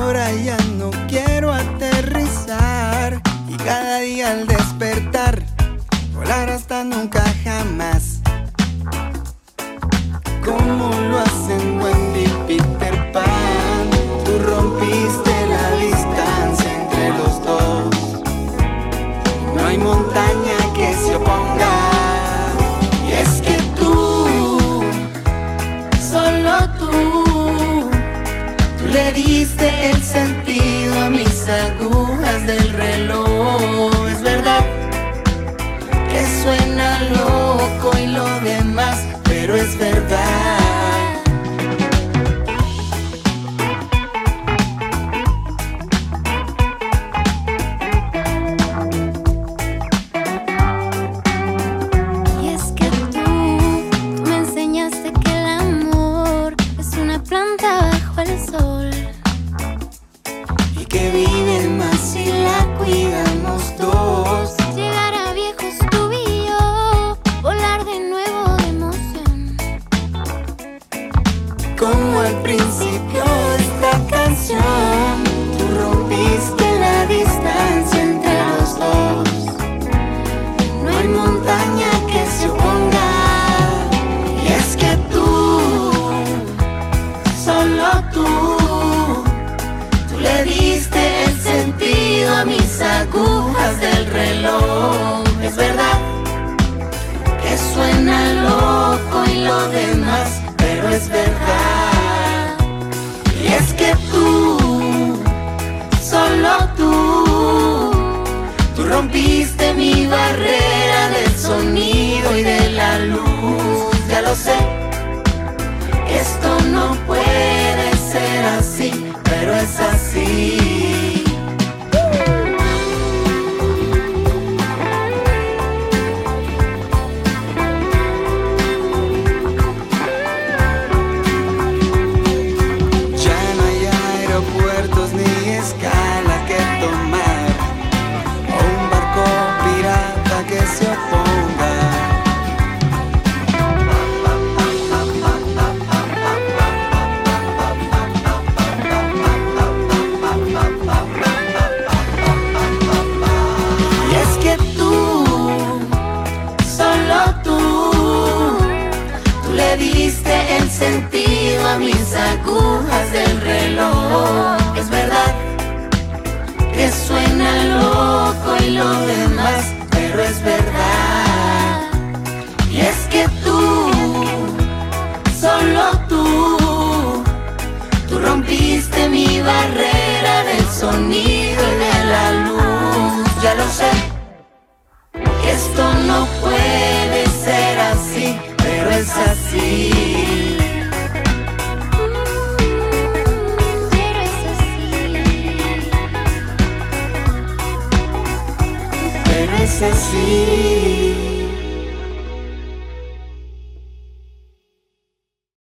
ahora ya no quiero aterrizar y cada día al despertar volar hasta nunca jamás. Como lo hacen Wendy y Peter Pan, tú rompiste la distancia entre los dos. No hay montaña que se oponga. Y es que tú, solo tú le diste el sentido a mis agujas del reloj. Es verdad que suena loco y lo demás, pero es verdad. Y es que tú me enseñaste que el amor es una planta bajo el sol Y que vive más si la cuidamos dos. Llegar a viejos tú y yo, volar de nuevo de emoción. Como al principio de esta canción, tú rompiste la distancia entre los dos. No hay montaña que se oponga. Y es que tú, solo tú le diste el sentido a mis agujas del reloj. Es verdad que suena loco y lo demás, pero es verdad. Y es que tú, solo tú rompiste mi barrera del sonido y de la luz. Ya lo sé, esto no puede ser así, pero es así. Ya no hay aeropuertos ni escala que tomar, o un barco pirata que se oponga. Y es que tú, solo tú le diste el sentido a mis agujas del reloj. Es verdad que suena loco y lo demás, pero es verdad. Y es que tú, solo tú rompiste mi barrera del sonido y de la luz. Ya lo sé, que esto no puede ser así, pero es así. Pero es así. Pero es así.